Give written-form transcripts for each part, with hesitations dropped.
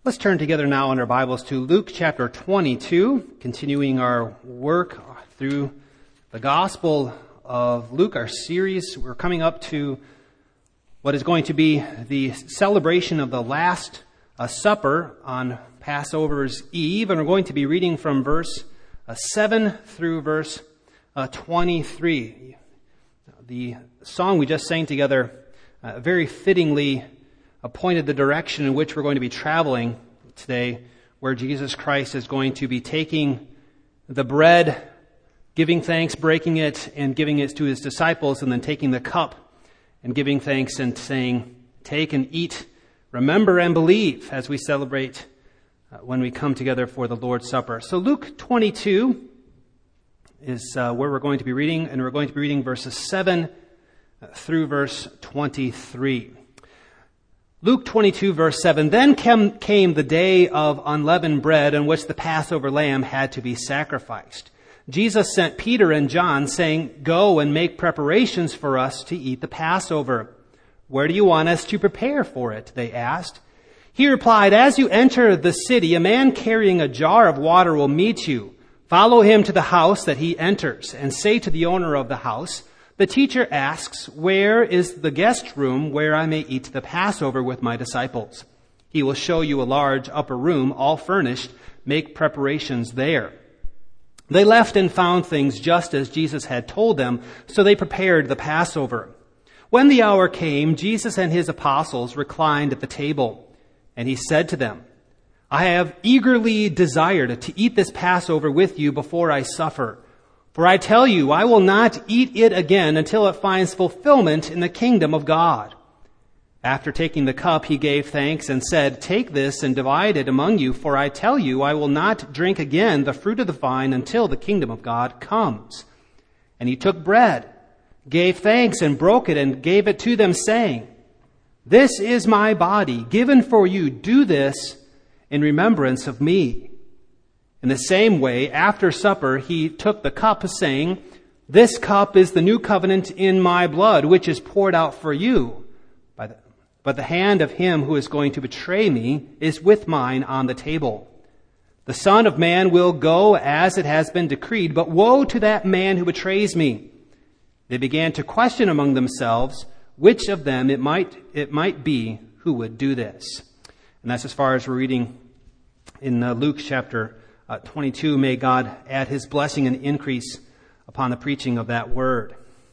Let's turn together now in our Bibles to Luke chapter 22, continuing our work through the Gospel of Luke, our series. We're coming up to what is going to be the celebration of the Last Supper on Passover's Eve, and we're going to be reading from verse 7 through verse 23. The song we just sang together very fittingly pointed the direction in which we're going to be traveling today, where Jesus Christ is going to be taking the bread, giving thanks, breaking it, and giving it to his disciples, and then taking the cup and giving thanks and saying, "Take and eat, remember and believe," as we celebrate when we come together for the Lord's Supper. So Luke 22 is where we're going to be reading, and we're going to be reading verses 7 through verse 23. Luke 22, verse 7, "Then came the day of unleavened bread on which the Passover lamb had to be sacrificed. Jesus sent Peter and John, saying, 'Go and make preparations for us to eat the Passover.' 'Where do you want us to prepare for it?' they asked. He replied, 'As you enter the city, a man carrying a jar of water will meet you. Follow him to the house that he enters, and say to the owner of the house, "The teacher asks, where is the guest room where I may eat the Passover with my disciples?" He will show you a large upper room, all furnished. Make preparations there." They left and found things just as Jesus had told them, so they prepared the Passover. When the hour came, Jesus and his apostles reclined at the table, and he said to them, "I have eagerly desired to eat this Passover with you before I suffer. For I tell you, I will not eat it again until it finds fulfillment in the kingdom of God." After taking the cup, he gave thanks and said, "Take this and divide it among you, for I tell you, I will not drink again the fruit of the vine until the kingdom of God comes." And he took bread, gave thanks and broke it and gave it to them, saying, "This is my body given for you. Do this in remembrance of me." In the same way, after supper, he took the cup, saying, "This cup is the new covenant in my blood, which is poured out for you. But the hand of him who is going to betray me is with mine on the table. The Son of Man will go as it has been decreed, but woe to that man who betrays me." They began to question among themselves which of them it might be who would do this. And that's as far as we're reading in Luke chapter 22. May God add his blessing and increase upon the preaching of that word.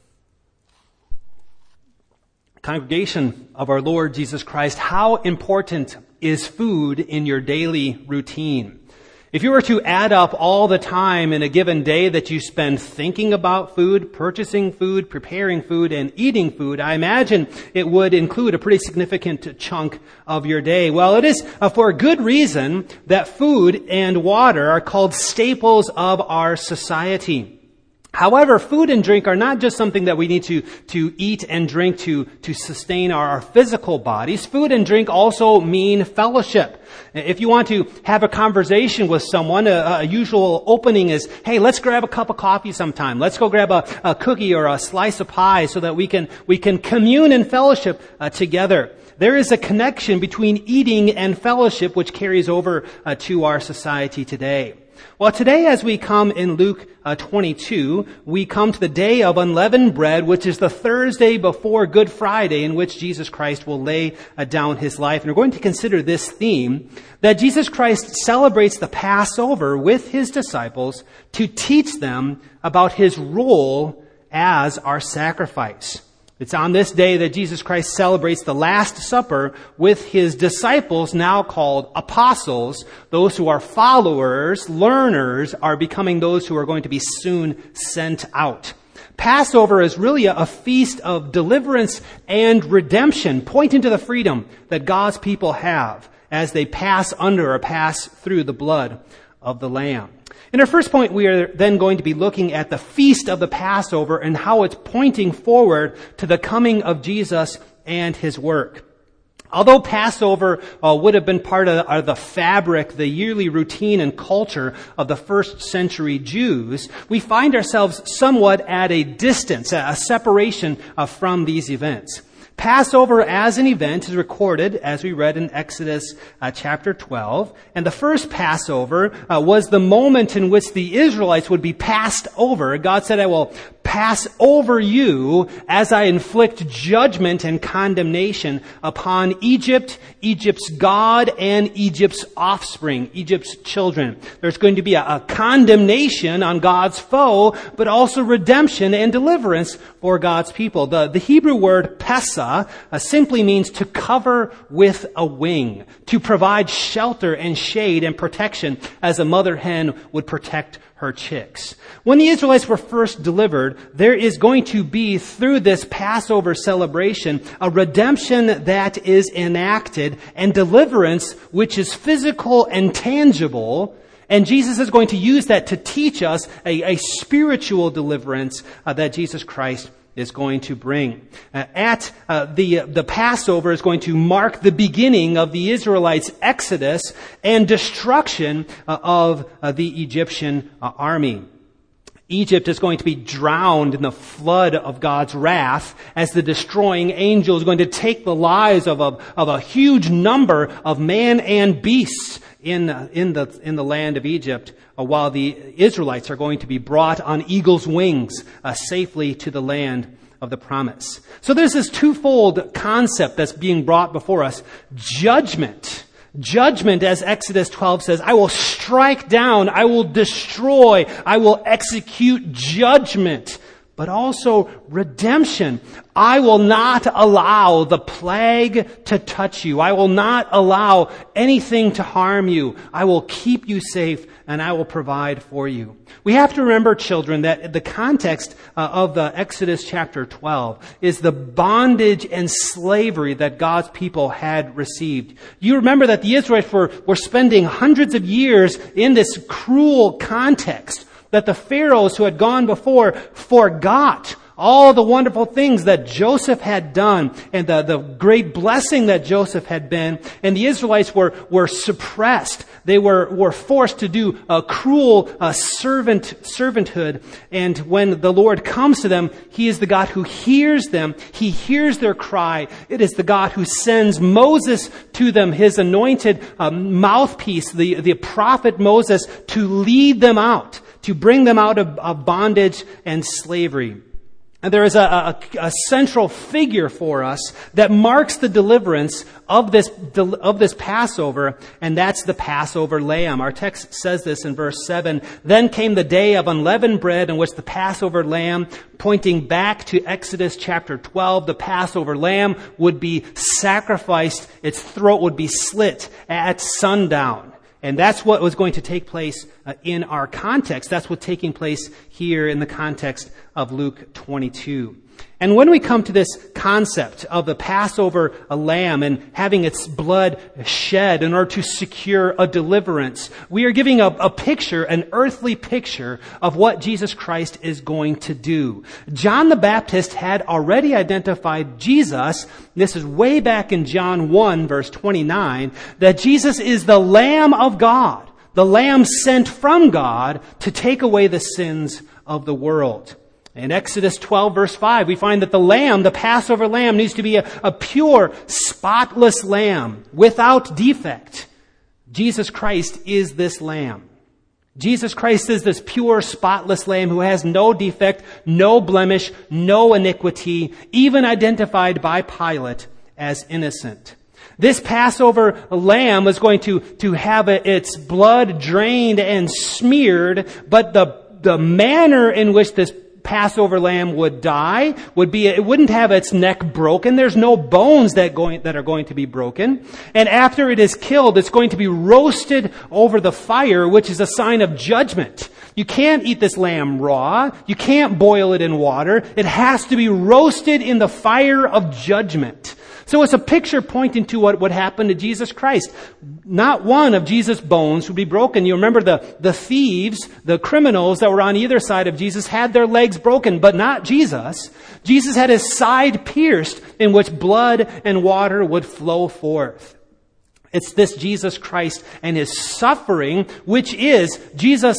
Congregation of our Lord Jesus Christ, how important is food in your daily routine? If you were to add up all the time in a given day that you spend thinking about food, purchasing food, preparing food, and eating food, I imagine it would include a pretty significant chunk of your day. Well, it is for a good reason that food and water are called staples of our society. However, food and drink are not just something that we need to eat and drink to sustain our physical bodies. Food and drink also mean fellowship. If you want to have a conversation with someone, a usual opening is, "Hey, let's grab a cup of coffee sometime. Let's go grab a cookie or a slice of pie so that we can commune and fellowship together." There is a connection between eating and fellowship which carries over to our society today. Well, today as we come in Luke 22, we come to the day of unleavened bread, which is the Thursday before Good Friday, in which Jesus Christ will lay down his life. And we're going to consider this theme, that Jesus Christ celebrates the Passover with his disciples to teach them about his role as our sacrifice. It's on this day that Jesus Christ celebrates the Last Supper with his disciples, now called apostles. Those who are followers, learners, are becoming those who are going to be soon sent out. Passover is really a feast of deliverance and redemption, pointing to the freedom that God's people have as they pass under or pass through the blood of the Lamb. In our first point, we are then going to be looking at the feast of the Passover and how it's pointing forward to the coming of Jesus and his work. Although Passover would have been part of the fabric, the yearly routine and culture of the first century Jews, we find ourselves somewhat at a distance, a separation from these events. Passover as an event is recorded, as we read in Exodus chapter 12. And the first Passover was the moment in which the Israelites would be passed over. God said, I will pass over you as I inflict judgment and condemnation upon Egypt, Egypt's God, and Egypt's offspring, Egypt's children. There's going to be a condemnation on God's foe, but also redemption and deliverance for God's people. The Hebrew word Pesa simply means to cover with a wing, to provide shelter and shade and protection as a mother hen would protect her chicks. When the Israelites were first delivered, there is going to be, through this Passover celebration, a redemption that is enacted and deliverance which is physical and tangible. And Jesus is going to use that to teach us a spiritual deliverance that Jesus Christ is going to bring. The Passover is going to mark the beginning of the Israelites' exodus and destruction of the Egyptian army. Egypt is going to be drowned in the flood of God's wrath as the destroying angel is going to take the lives of a huge number of man and beasts in the land of Egypt, while the Israelites are going to be brought on eagle's wings safely to the land of the promise. So there's this twofold concept that's being brought before us. Judgment. Judgment, as Exodus 12 says, I will strike down, I will destroy, I will execute judgment. But also redemption. I will not allow the plague to touch you. I will not allow anything to harm you. I will keep you safe and I will provide for you. We have to remember, children, that the context of the Exodus chapter 12 is the bondage and slavery that God's people had received. You remember that the Israelites were spending hundreds of years in this cruel context, that the pharaohs who had gone before forgot all the wonderful things that Joseph had done and the great blessing that Joseph had been. And the Israelites were suppressed. They were forced to do a cruel servanthood. And when the Lord comes to them, He is the God who hears them. He hears their cry. It is the God who sends Moses to them, His anointed mouthpiece, the prophet Moses, to lead them out, to bring them out of bondage and slavery. And there is a central figure for us that marks the deliverance of this Passover, and that's the Passover lamb. Our text says this in verse 7. Then came the day of unleavened bread in which the Passover lamb, pointing back to Exodus chapter 12, the Passover lamb would be sacrificed. Its throat would be slit at sundown. And that's what was going to take place in our context. That's what's taking place here in the context of Luke 22. And when we come to this concept of the Passover lamb and having its blood shed in order to secure a deliverance, we are giving a picture, an earthly picture of what Jesus Christ is going to do. John the Baptist had already identified Jesus, this is way back in John 1 verse 29, that Jesus is the Lamb of God, the Lamb sent from God to take away the sins of the world. In Exodus 12 verse 5, we find that the lamb, the Passover lamb, needs to be a pure, spotless lamb without defect. Jesus Christ is this lamb. Jesus Christ is this pure, spotless lamb who has no defect, no blemish, no iniquity, even identified by Pilate as innocent. This Passover lamb was going to have its blood drained and smeared, but the manner in which this Passover lamb would die would be, it wouldn't have its neck broken. There's no bones that are going to be broken. And after it is killed, it's going to be roasted over the fire, which is a sign of judgment. You can't eat this lamb raw. You can't boil it in water. It has to be roasted in the fire of judgment. So it's a picture pointing to what would happen to Jesus Christ. Not one of Jesus' bones would be broken. You remember the thieves, the criminals that were on either side of Jesus had their legs broken, but not Jesus. Jesus had his side pierced in which blood and water would flow forth. It's this Jesus Christ and his suffering, which is Jesus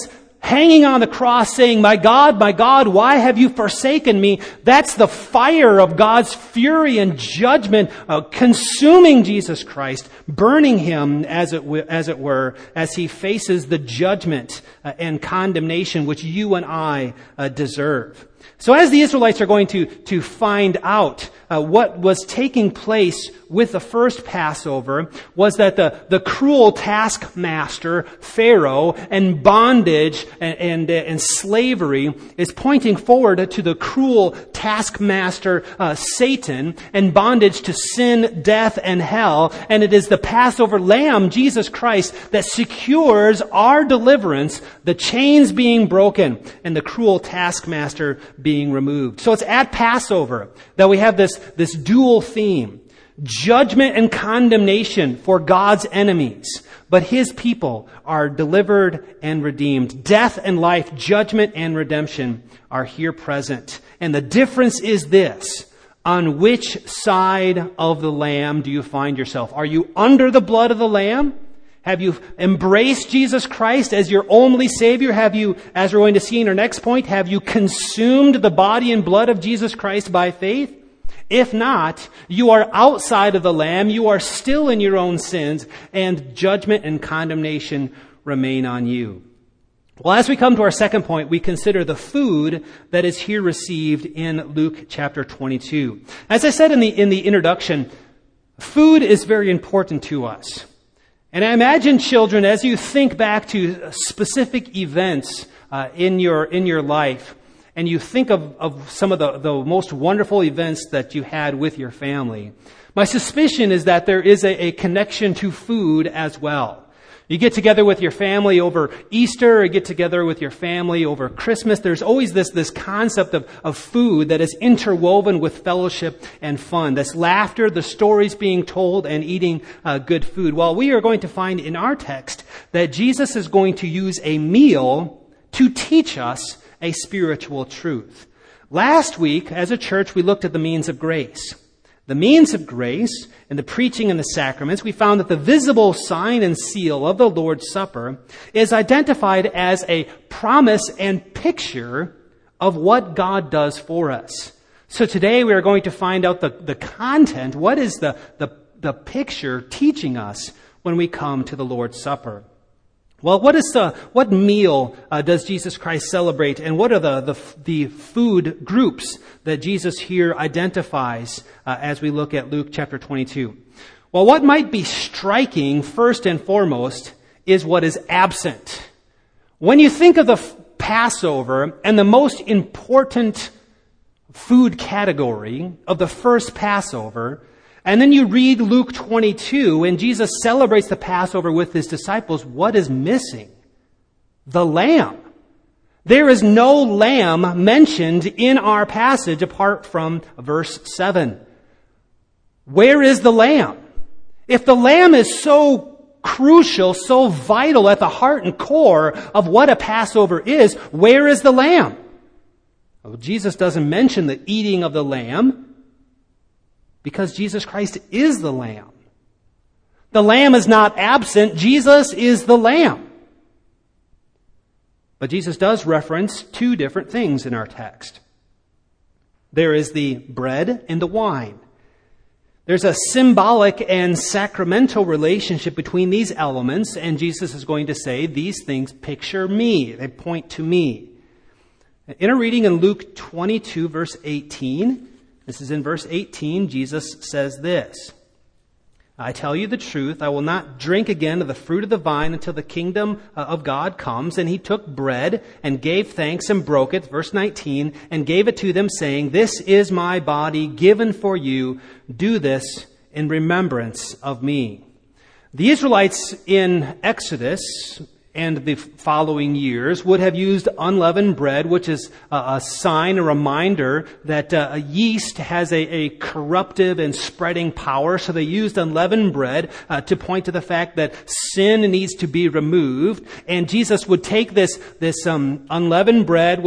hanging on the cross saying, my God, why have you forsaken me? That's the fire of God's fury and judgment consuming Jesus Christ, burning him as it were, as he faces the judgment and condemnation which you and I deserve. So as the Israelites are going to find out what was taking place with the first Passover was that the cruel taskmaster, Pharaoh, and bondage and slavery is pointing forward to the cruel taskmaster, Satan, and bondage to sin, death, and hell. And it is the Passover lamb, Jesus Christ, that secures our deliverance, the chains being broken, and the cruel taskmaster being removed. So it's at Passover that we have this dual theme. Judgment and condemnation for God's enemies, but his people are delivered and redeemed. Death and life, judgment and redemption are here present. And the difference is this: on which side of the Lamb do you find yourself? Are you under the blood of the Lamb? Have you embraced Jesus Christ as your only Savior? Have you, as we're going to see in our next point, have you consumed the body and blood of Jesus Christ by faith? If not, you are outside of the Lamb, you are still in your own sins, and judgment and condemnation remain on you. Well, as we come to our second point, we consider the food that is here received in Luke chapter 22. As I said in the introduction, food is very important to us. And I imagine, children, as you think back to specific events in your life, and you think of some of the most wonderful events that you had with your family, my suspicion is that there is a connection to food as well. You get together with your family over Easter, or get together with your family over Christmas. There's always this concept of food that is interwoven with fellowship and fun. This laughter, the stories being told, and eating good food. Well, we are going to find in our text that Jesus is going to use a meal to teach us a spiritual truth. Last week, as a church, we looked at the means of grace. The means of grace and the preaching and the sacraments, we found that the visible sign and seal of the Lord's Supper is identified as a promise and picture of what God does for us. So today we are going to find out the content. What is the picture teaching us when we come to the Lord's Supper? Well, what meal does Jesus Christ celebrate, and what are the food groups that Jesus here identifies as we look at Luke chapter 22? Well, what might be striking first and foremost is what is absent. When you think of the Passover and the most important food category of the first Passover, and then you read Luke 22, and Jesus celebrates the Passover with his disciples. What is missing? The lamb. There is no lamb mentioned in our passage apart from verse 7. Where is the lamb? If the lamb is so crucial, so vital at the heart and core of what a Passover is, where is the lamb? Well, Jesus doesn't mention the eating of the lamb, because Jesus Christ is the Lamb. The Lamb is not absent. Jesus is the Lamb. But Jesus does reference two different things in our text. There is the bread and the wine. There's a symbolic and sacramental relationship between these elements, and Jesus is going to say, these things picture me. They point to me. In a reading in Luke 22, verse 18, this is in verse 18, Jesus says this: I tell you the truth, I will not drink again of the fruit of the vine until the kingdom of God comes. And he took bread and gave thanks and broke it, verse 19, and gave it to them, saying, This is my body given for you. Do this in remembrance of me. The Israelites in Exodus and the following years would have used unleavened bread, which is a sign, a reminder that yeast has a corruptive and spreading power. So they used unleavened bread to point to the fact that sin needs to be removed. And Jesus would take this unleavened bread, which is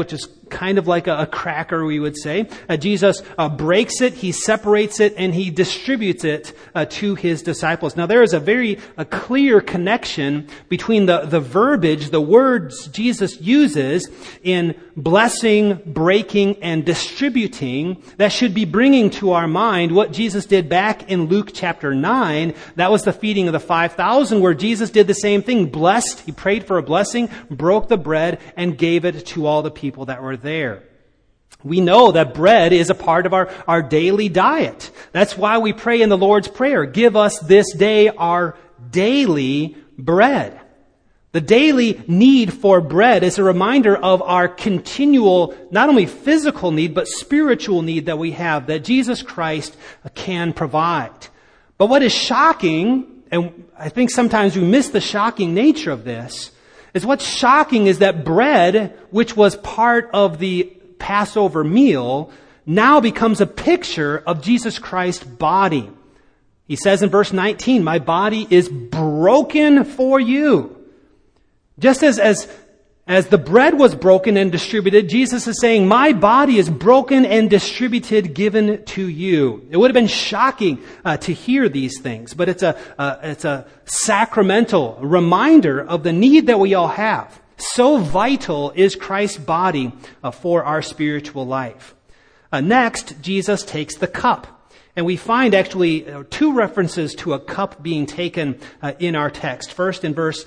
kind of like a cracker, we would say. Jesus breaks it, he separates it, and he distributes it to his disciples. Now there is a clear connection between the verbiage, the words Jesus uses in blessing, breaking, and distributing that should be bringing to our mind what Jesus did back in Luke chapter 9. That was the feeding of the 5,000, where Jesus did the same thing. Blessed, he prayed for a blessing, broke the bread, and gave it to all the people that were there. We know that bread is a part of our daily diet. That's why we pray in the Lord's Prayer, give us this day our daily bread. The daily need for bread is a reminder of our continual, not only physical need, but spiritual need that we have, that Jesus Christ can provide. But what is shocking, and I think sometimes we miss the shocking nature of this, is what's shocking is that bread, which was part of the Passover meal, now becomes a picture of Jesus Christ's body. He says in verse 19, my body is broken for you. Just as the bread was broken and distributed, Jesus is saying, my body is broken and distributed, given to you. It would have been shocking to hear these things, but it's a sacramental reminder of the need that we all have. So vital is Christ's body for our spiritual life. Next, Jesus takes the cup. And we find actually two references to a cup being taken in our text. First, in verse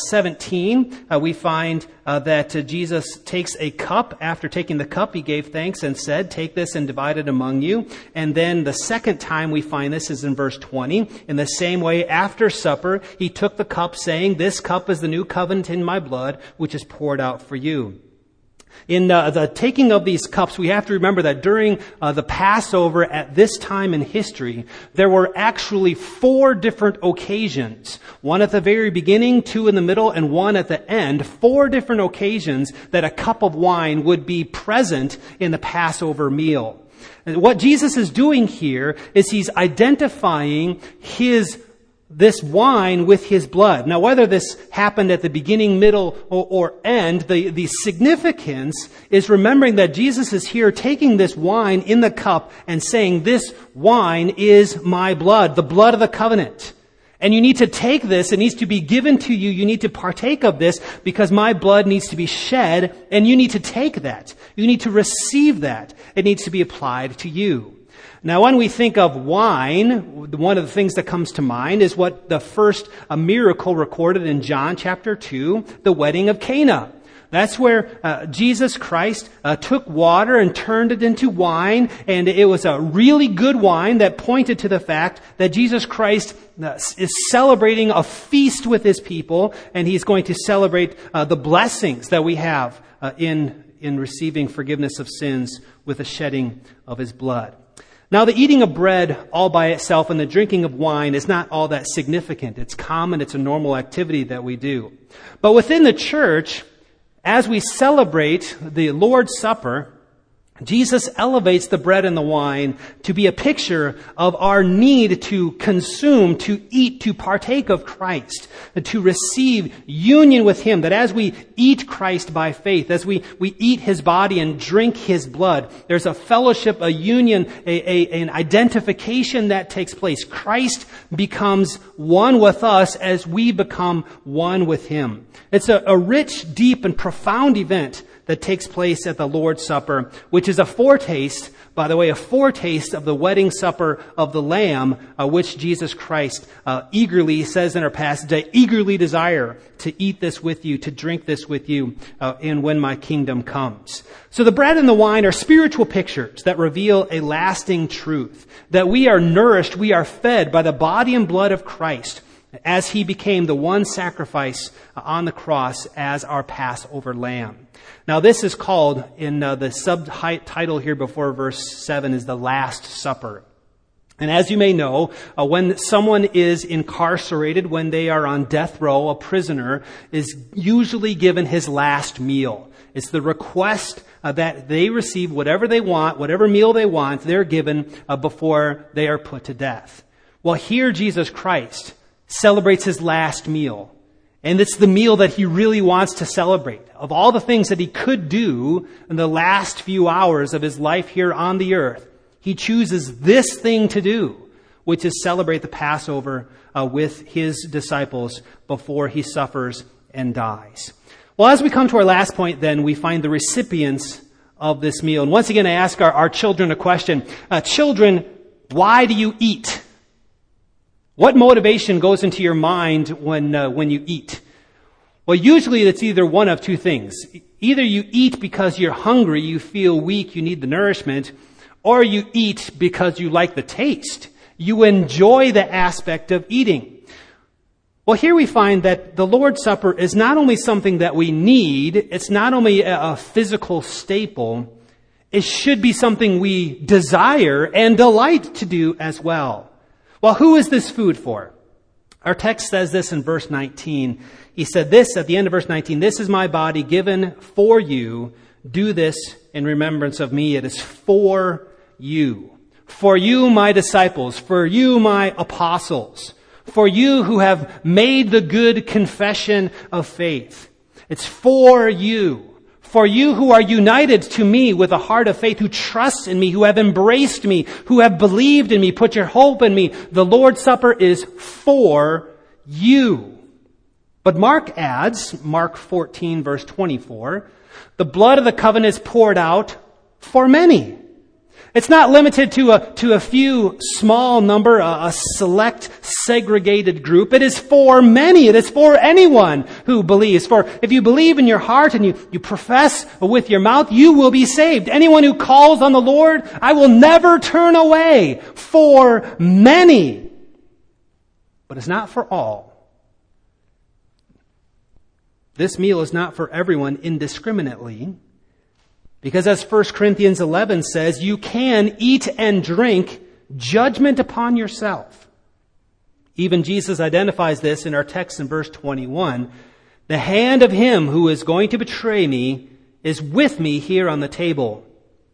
17, we find that Jesus takes a cup. After taking the cup, he gave thanks and said, take this and divide it among you. And then the second time we find this is in verse 20. In the same way, after supper, he took the cup, saying, this cup is the new covenant in my blood, which is poured out for you. In the taking of these cups, we have to remember that during the Passover at this time in history, there were actually 4 different occasions. One at the very beginning, 2 in the middle, and 1 at the end. 4 different occasions that a cup of wine would be present in the Passover meal. And what Jesus is doing here is he's identifying this wine with his blood. Now, whether this happened at the beginning, middle, or end, the significance is remembering that Jesus is here taking this wine in the cup and saying, this wine is my blood, the blood of the covenant. And you need to take this, it needs to be given to you, you need to partake of this because my blood needs to be shed, and you need to take that. You need to receive that. It needs to be applied to you. Now, when we think of wine, one of the things that comes to mind is what the first miracle recorded in John chapter 2, the wedding of Cana. That's where Jesus Christ took water and turned it into wine, and it was a really good wine that pointed to the fact that Jesus Christ is celebrating a feast with his people, and he's going to celebrate the blessings that we have in receiving forgiveness of sins with the shedding of his blood. Now, the eating of bread all by itself and the drinking of wine is not all that significant. It's common. It's a normal activity that we do. But within the church, as we celebrate the Lord's Supper, Jesus elevates the bread and the wine to be a picture of our need to consume, to eat, to partake of Christ, to receive union with him. That as we eat Christ by faith, as we eat his body and drink his blood, there's a fellowship, a union, an identification that takes place. Christ becomes one with us as we become one with him. It's a rich, deep, and profound event that takes place at the Lord's Supper, which is a foretaste, by the way, a foretaste of the wedding supper of the Lamb, which Jesus Christ eagerly says in our passage, I eagerly desire to eat this with you, to drink this with you, and when my kingdom comes. So the bread and the wine are spiritual pictures that reveal a lasting truth, that we are nourished, we are fed by the body and blood of Christ, as he became the one sacrifice on the cross as our Passover lamb. Now, this is called, in the subtitle here before verse 7, is the Last Supper. And as you may know, when someone is incarcerated, when they are on death row, a prisoner is usually given his last meal. It's the request that they receive whatever they want, whatever meal they want, they're given before they are put to death. Well, here Jesus Christ celebrates his last meal. And it's the meal that he really wants to celebrate. Of all the things that he could do in the last few hours of his life here on the earth, he chooses this thing to do, which is celebrate the Passover with his disciples before he suffers and dies. Well, as we come to our last point, then, we find the recipients of this meal. And once again, I ask our children a question. Children, why do you eat? What motivation goes into your mind when you eat? Well, usually it's either one of two things. Either you eat because you're hungry, you feel weak, you need the nourishment, or you eat because you like the taste. You enjoy the aspect of eating. Well, here we find that the Lord's Supper is not only something that we need, it's not only a physical staple, it should be something we desire and delight to do as well. Well, who is this food for? Our text says this in verse 19. He said this at the end of verse 19, "This is my body given for you. Do this in remembrance of me." It is for you. For you, my disciples. For you, my apostles. For you who have made the good confession of faith. It's for you. For you who are united to me with a heart of faith, who trust in me, who have embraced me, who have believed in me, put your hope in me. The Lord's Supper is for you. But Mark adds, Mark 14 verse 24, the blood of the covenant is poured out for many. It's not limited to a few small number, a select segregated group. It is for many. It is for anyone who believes. For if you believe in your heart and you profess with your mouth, you will be saved. Anyone who calls on the Lord, I will never turn away. For many. But it's not for all. This meal is not for everyone indiscriminately. Because as 1 Corinthians 11 says, you can eat and drink judgment upon yourself. Even Jesus identifies this in our text in verse 21. The hand of him who is going to betray me is with me here on the table.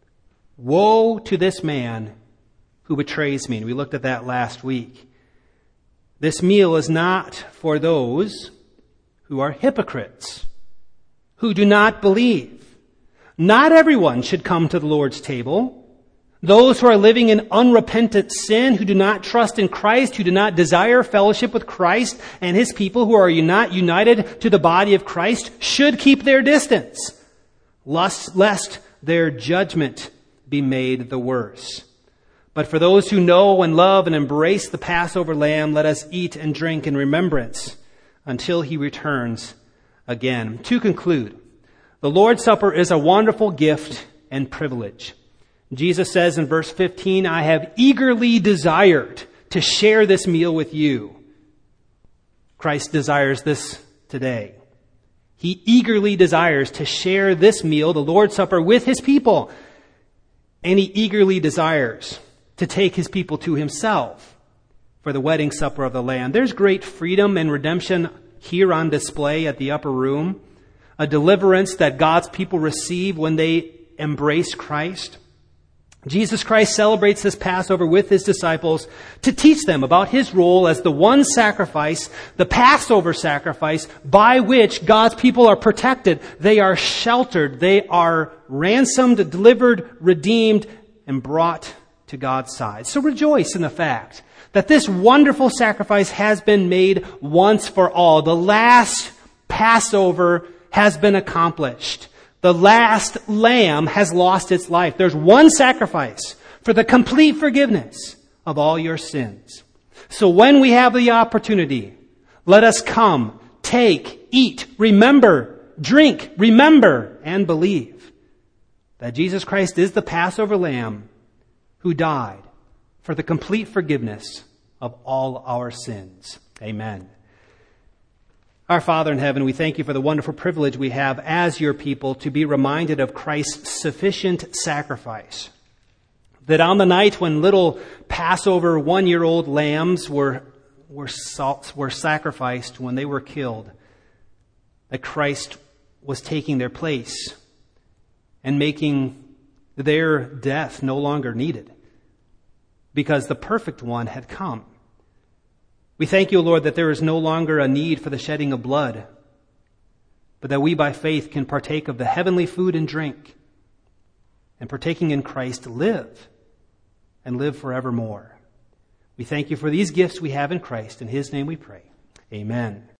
Woe to this man who betrays me. And we looked at that last week. This meal is not for those who are hypocrites, who do not believe. Not everyone should come to the Lord's table. Those who are living in unrepentant sin, who do not trust in Christ, who do not desire fellowship with Christ and his people, who are not united to the body of Christ, should keep their distance, lest their judgment be made the worse. But for those who know and love and embrace the Passover lamb, let us eat and drink in remembrance until he returns again. To conclude, the Lord's Supper is a wonderful gift and privilege. Jesus says in verse 15, I have eagerly desired to share this meal with you. Christ desires this today. He eagerly desires to share this meal, the Lord's Supper, with his people. And he eagerly desires to take his people to himself for the wedding supper of the Lamb. There's great freedom and redemption here on display at the upper room. A deliverance that God's people receive when they embrace Christ. Jesus Christ celebrates this Passover with his disciples to teach them about his role as the one sacrifice, the Passover sacrifice, by which God's people are protected. They are sheltered. They are ransomed, delivered, redeemed, and brought to God's side. So rejoice in the fact that this wonderful sacrifice has been made once for all. The last Passover has been accomplished. The last lamb has lost its life. There's one sacrifice for the complete forgiveness of all your sins. So when we have the opportunity, let us come, take, eat, remember, drink, remember, and believe that Jesus Christ is the Passover lamb who died for the complete forgiveness of all our sins. Amen. Our Father in heaven, we thank you for the wonderful privilege we have as your people to be reminded of Christ's sufficient sacrifice. That on the night when little Passover 1-year-old lambs were sacrificed, when they were killed, that Christ was taking their place and making their death no longer needed, because the perfect one had come. We thank you, Lord, that there is no longer a need for the shedding of blood, but that we by faith can partake of the heavenly food and drink, and partaking in Christ live, and live forevermore. We thank you for these gifts we have in Christ. In his name we pray. Amen.